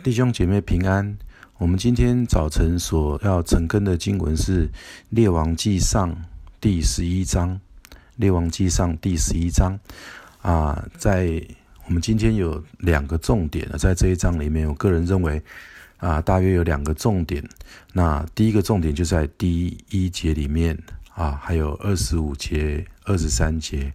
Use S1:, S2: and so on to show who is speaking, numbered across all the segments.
S1: 弟兄姐妹平安。我们今天早晨所要晨更的经文是列王纪上第11章。列王纪上第11章在我们今天有两个重点，在这一章里面，我个人认为大约有两个重点。那第一个重点就在第1节里面还有25节、23节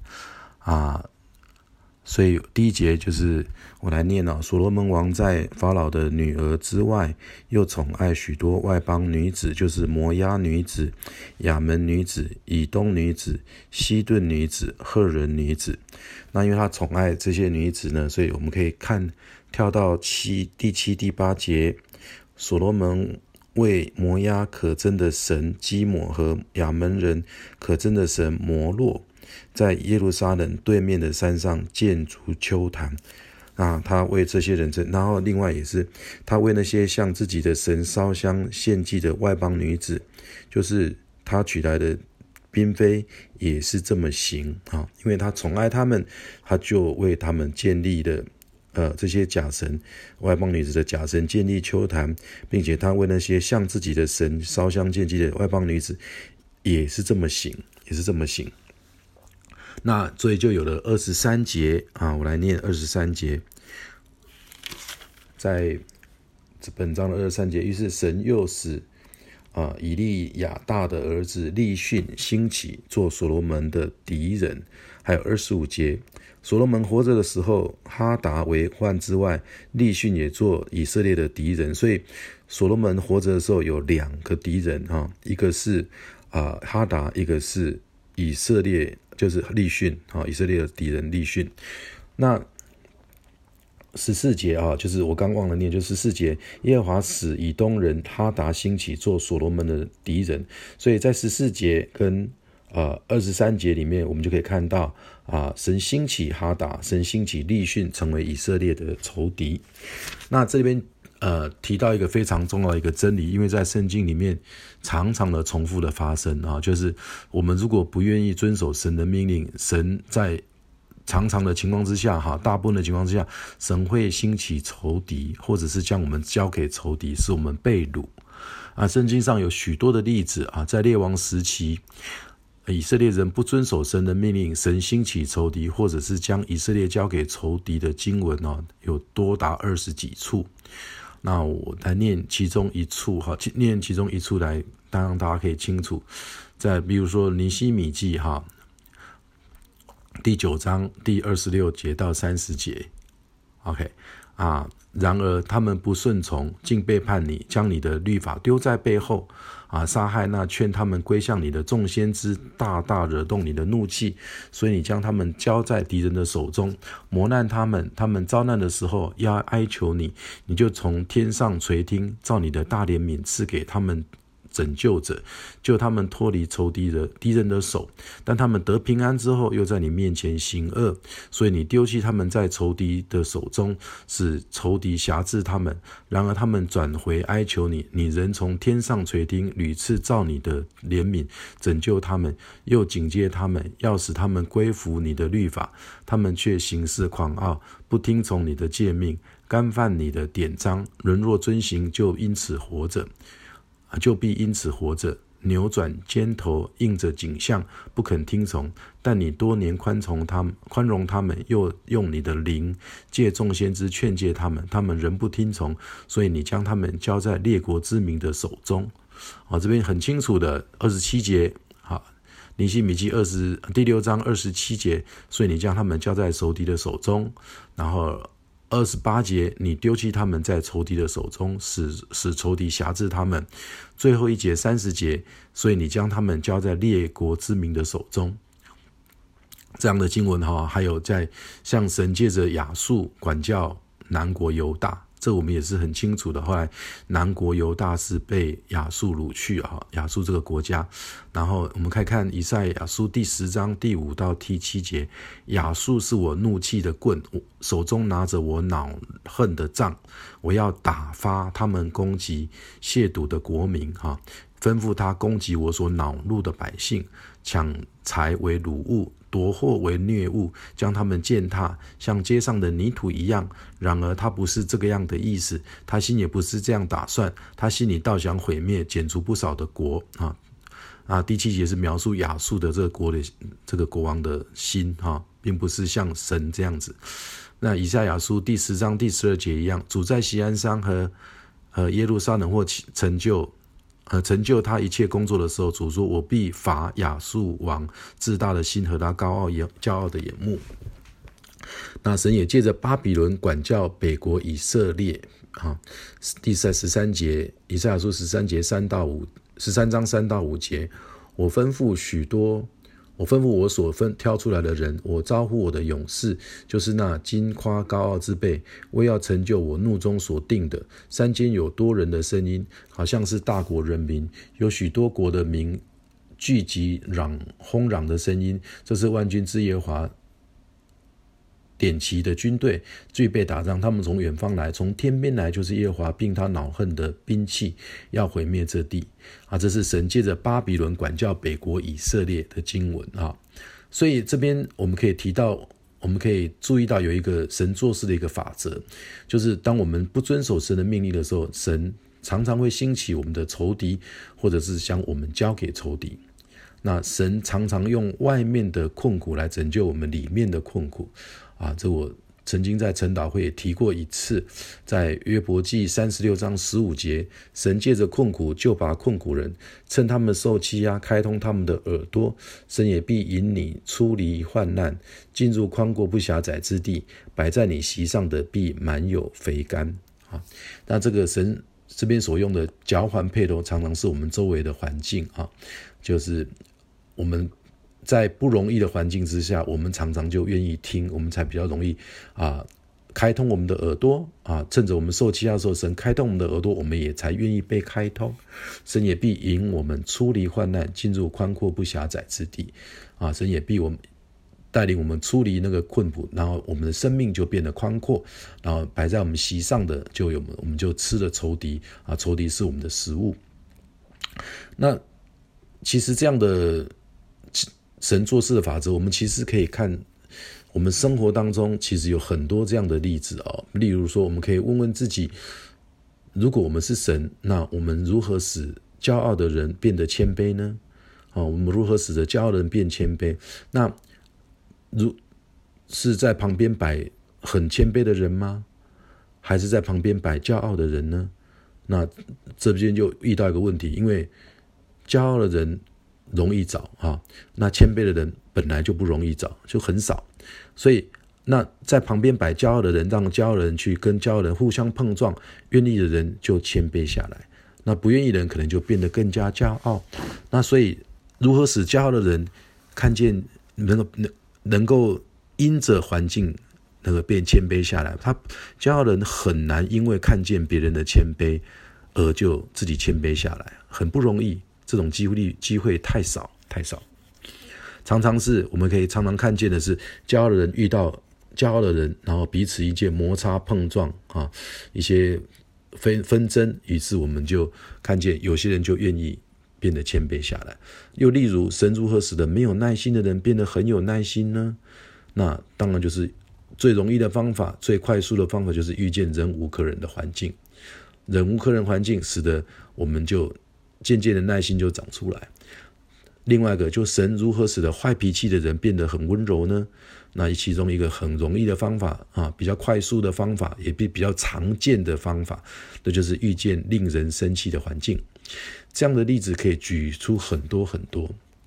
S1: 所以第一节就是我来念所罗门王在法老的女儿之外，又宠爱许多外邦女子，就是摩押女子、亚门女子、以东女子、西顿女子、赫人女子。那因为他宠爱这些女子呢，所以我们可以跳到第7、第8节，所罗门为摩押可憎的神基抹和亚门人可憎的神摩洛，在耶路撒冷对面的山上建筑丘坛。他为这些人然后另外也是他为那些向自己的神烧香献祭的外邦女子，就是他娶来的嫔妃，也是这么行因为他宠爱他们，他就为他们建立了这些假神，外邦女子的假神建立丘坛，并且他为那些向自己的神烧香献祭的外邦女子也是这么行。那所以就有了23节我来念23节，在本章的23节，于是神又使以利亚大的儿子利逊兴起，做所罗门的敌人。还有25节，所罗门活着的时候，哈达为患之外，利逊也做以色列的敌人。所以所罗门活着的时候有两个敌人一个是哈达，一个是以色列，就是利逊以色列的敌人利逊。那14节就是我刚忘了念，就14节，耶和华使以东人哈达兴起，做所罗门的敌人。所以在14节跟23节里面，我们就可以看到神兴起哈达，神兴起利逊，成为以色列的仇敌。那这边提到一个非常重要的一个真理，因为在圣经里面常常的重复的发生就是我们如果不愿意遵守神的命令，神在常常的情况之下大部分的情况之下，神会兴起仇敌，或者是将我们交给仇敌，使我们被掳圣经上有许多的例子在列王时期，以色列人不遵守神的命令，神兴起仇敌，或者是将以色列交给仇敌的经文有多达20几处。那我来念其中一处念其中一处来让大家可以清楚。比如说尼希米记第9章第26节到30节 OK 然而他们不顺从，竟背叛你，将你的律法丢在背后杀害那劝他们归向你的众先知，大大惹动你的怒气，所以你将他们交在敌人的手中，磨难他们。他们遭难的时候要哀求你，你就从天上垂听，照你的大怜悯赐给他们拯救者，救他们脱离仇敌人的手。但他们得平安之后，又在你面前行恶，所以你丢弃他们在仇敌的手中，使仇敌辖制他们。然而他们转回哀求你，你仍从天上垂听，屡次照你的怜悯拯救他们，又警戒他们，要使他们归服你的律法。他们却行事狂傲，不听从你的诫命，干犯你的典章。人若遵行，就必因此活着。扭转肩头，应着景象，不肯听从。但你多年宽容他们，又用你的灵借众先知劝诫他们，他们仍不听从，所以你将他们交在列国之民的手中。这边很清楚的27节尼希米记第6章27节，所以你将他们交在仇敌的手中。然后28节，你丢弃他们在仇敌的手中，使仇敌辖制他们。最后一节30节，所以你将他们交在列国之民的手中。这样的经文还有在像神借着亚述管教南国犹大，这我们也是很清楚的。后来南国犹大是被亚述掳去亚述这个国家。然后我们可以看以赛亚书第10章第5到第7节，亚述是我怒气的棍，手中拿着我恼恨的杖，我要打发他们攻击亵渎的国民吩咐他攻击我所恼怒的百姓，抢财为掳物， 夺获为掠物，将他们践踏，像街上的泥土一样。然而他不是这个样的意思，他心也不是这样打算，他心里倒想毁灭，剪除不少的国第7节是描述亚述的这个国王的心并不是像神这样子。那以赛亚书第10章第12节一样，主在锡安山和耶路撒冷或成就他一切工作的时候，主说：我必罚亚述王自大的心和他骄傲的眼目。那神也借着巴比伦管教北国以色列第13节，以赛亚书13章3到5节，我吩咐我所挑出来的人，我招呼我的勇士，就是那矜夸高傲之辈，为要成就我怒中所定的。山间有多人的声音，好像是大国人民，有许多国的民聚集轰嚷的声音，这是万军之耶和华点齐的军队，预备打仗。他们从远方来，从天边来，就是耶和华并他恼恨的兵器，要毁灭这地这是神借着巴比伦管教北国以色列的经文所以这边我们可以注意到有一个神做事的一个法则，就是当我们不遵守神的命令的时候，神常常会兴起我们的仇敌，或者是将我们交给仇敌。那神常常用外面的困苦来拯救我们里面的困苦这我曾经在晨祷会也提过一次，在约伯记36章15节，神借着困苦救拔困苦人，趁他们受欺压，开通他们的耳朵，神也必引你出离患难，进入宽阔不狭窄之地，摆在你席上的必满有肥甘那这个神这边所用的嚼环配头，常常是我们周围的环境就是我们在不容易的环境之下，我们常常就愿意听，我们才比较容易开通我们的耳朵趁着我们受欺压的时候，神开通我们的耳朵，我们也才愿意被开通。神也必引我们出离患难，进入宽阔不狭窄之地神也必带领我们出离那个困苦，然后我们的生命就变得宽阔，然后摆在我们席上的我们就吃了仇敌仇敌是我们的食物。那其实这样的神做事的法则，我们其实可以看我们生活当中其实有很多这样的例子例如说，我们可以问问自己，如果我们是神，那我们如何使骄傲的人变得谦卑呢我们如何使得骄傲的人变谦卑？那是在旁边摆很谦卑的人吗？还是在旁边摆骄傲的人呢？那这边就遇到一个问题，因为骄傲的人容易找那谦卑的人本来就不容易找，就很少。所以那在旁边摆骄傲的人，让骄傲的人去跟骄傲的人互相碰撞，愿意的人就谦卑下来，那不愿意的人可能就变得更加骄傲。那所以如何使骄傲的人看见能够因着环境变谦卑下来？他骄傲的人很难因为看见别人的谦卑而就自己谦卑下来，很不容易，这种机会太少。常常是我们可以常常看见的是，骄傲的人遇到骄傲的人，然后彼此一见摩擦碰撞一些纷争，于是我们就看见有些人就愿意变得谦卑下来。又例如，神如何使得没有耐心的人变得很有耐心呢？那当然就是最容易的方法，最快速的方法，就是遇见忍无可忍的环境。忍无可忍环境使得我们就渐渐的耐心就长出来。另外一个，就神如何使得坏脾气的人变得很温柔呢？那其中一个很容易的方法比较快速的方法，也比较常见的方法，那就是遇见令人生气的环境。这样的例子可以举出很多很多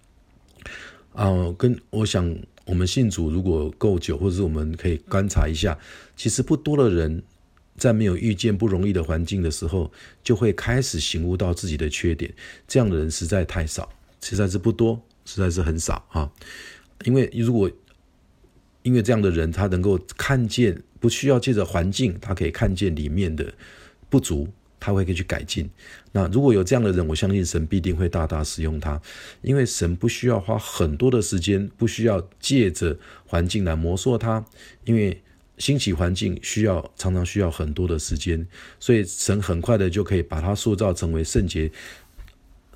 S1: 我想我们信主如果够久，或者是我们可以观察一下，其实不多的人在没有遇见不容易的环境的时候，就会开始醒悟到自己的缺点。这样的人实在太少，实在是不多，实在是很少因为这样的人，他能够看见，不需要借着环境，他可以看见里面的不足，他会可以去改进。那如果有这样的人，我相信神必定会大大使用他，因为神不需要花很多的时间，不需要借着环境来磨塑他，因为兴起环境常常需要很多的时间，所以神很快的就可以把他塑造成为圣洁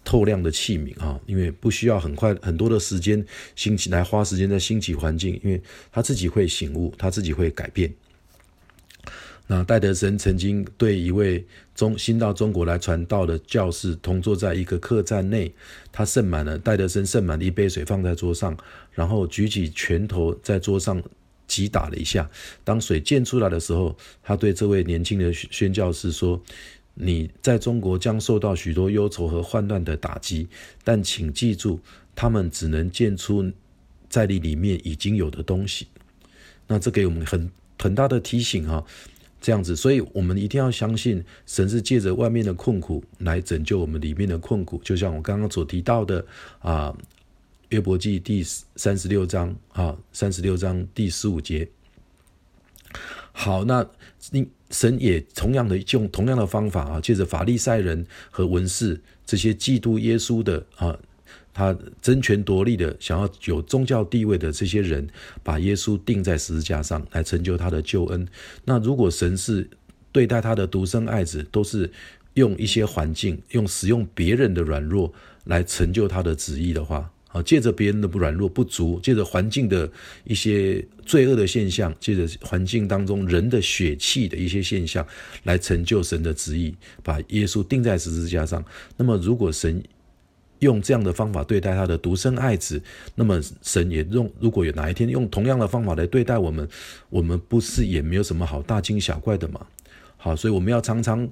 S1: 透亮的器皿啊，因为不需要很多的时间来花时间在兴起环境，因为他自己会醒悟，他自己会改变。那戴德生曾经对一位新到中国来传道的教士同坐在一个客栈内，戴德生盛满了一杯水放在桌上，然后举起拳头在桌上击打了一下。当水溅出来的时候，他对这位年轻的宣教士说，你在中国将受到许多忧愁和患难的打击，但请记住，他们只能溅出在你里面已经有的东西。那这给我们很大的提醒啊，这样子，所以我们一定要相信神是借着外面的困苦来拯救我们里面的困苦，就像我刚刚所提到的约伯记第36章第15节。好，那神也同样的方法借着法利赛人和文士这些嫉妒耶稣的他争权夺利的想要有宗教地位的这些人，把耶稣钉在十字架上来成就他的救恩。那如果神是对待他的独生爱子都是用一些环境，使用别人的软弱来成就他的旨意的话，借着别人的软弱不足，借着环境的一些罪恶的现象，借着环境当中人的血气的一些现象来成就神的旨意，把耶稣钉在十字架上。那么如果神用这样的方法对待他的独生爱子，那么神也如果有哪一天用同样的方法来对待我们，我们不是也没有什么好大惊小怪的吗？好，所以我们要常常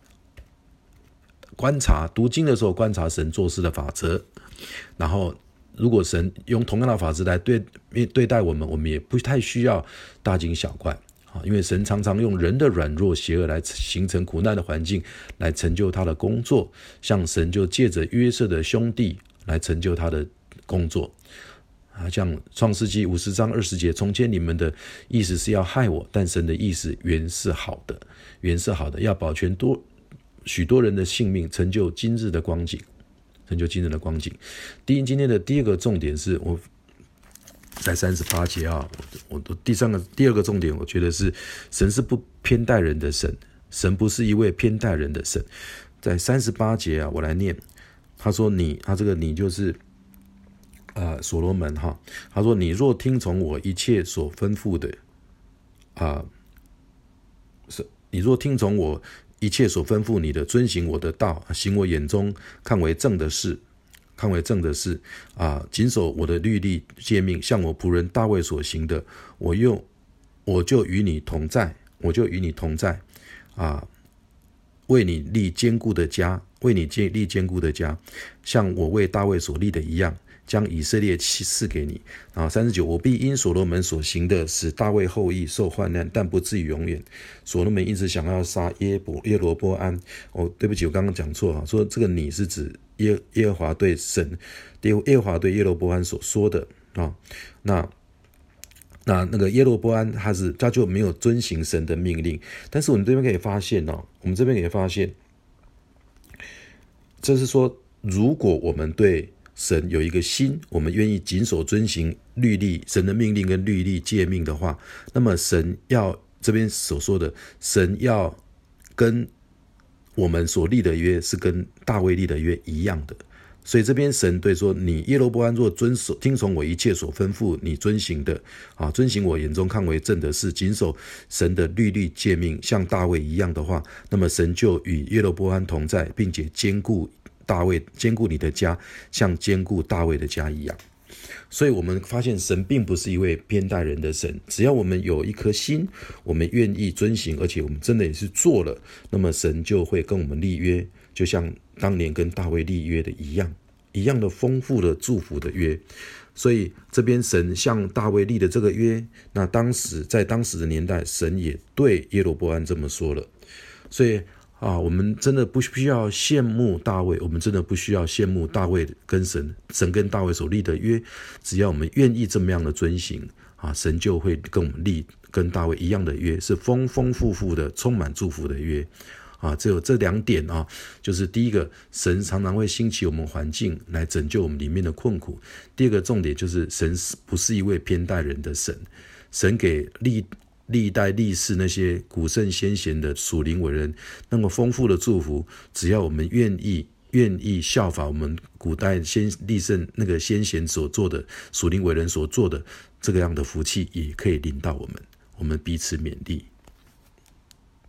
S1: 读经的时候观察神做事的法则，然后如果神用同样的法则来对待我们，我们也不太需要大惊小怪，因为神常常用人的软弱邪恶来形成苦难的环境，来成就他的工作。像神就借着约瑟的兄弟来成就他的工作。像创世纪50章20节，从前你们的意思是要害我，但神的意思原是好的，要保全许多人的性命，成就今日的光景。今天的第二个重点是我在38节我第二个重点，我觉得是神是不偏待人的神，神不是一位偏待人的神。在38节我来念，他说他这个你就是所罗门他说你若听从我一切所吩咐的你若听从我一切所吩咐你的，遵行我的道，行我眼中看为正的事，谨守我的律例诫命，像我仆人大卫所行的，我就与你同在，为你立坚固的家，像我为大卫所立的一样，将以色列赐给你。39，我必因所罗门所行的，使大卫后裔受患难，但不至于永远。所罗门一直想要杀耶罗波安。对不起，我刚刚讲错说这个你是指耶和华对耶罗波安所说的那个耶罗波安他就没有遵行神的命令。但是我们这边可以发现这是说，如果我们对神有一个心，我们愿意谨守遵行律例，神的命令跟律例诫命的话，那么这边所说的神要跟我们所立的约是跟大卫立的约一样的。所以这边神对说，你耶罗波安若听从我一切所吩咐你遵行的遵行我眼中看为正的事，谨守神的律例诫命，像大卫一样的话，那么神就与耶罗波安同在，并且坚固你的家，像坚固大卫的家一样。所以我们发现神并不是一位偏待人的神，只要我们有一颗心，我们愿意遵行，而且我们真的也是做了，那么神就会跟我们立约，就像当年跟大卫立约的一样的丰富的祝福的约。所以这边神向大卫立的这个约，那在当时的年代，神也对耶罗波安这么说了。所以我们真的不需要羡慕大卫，我们真的不需要羡慕大卫跟神跟大卫所立的约，只要我们愿意这么样的遵行神就会跟我们立跟大卫一样的约，是丰丰富富的充满祝福的约。只有这两点就是第一个，神常常会兴起我们环境来拯救我们里面的困苦。第二个重点就是神不是一位偏待人的神，神给历代历世那些古圣先贤的属灵伟人那么丰富的祝福，只要我们愿意愿意效法我们古代立圣那个先贤所做的，属灵伟人所做的这个样的福气，也可以临到我们，我们彼此勉励。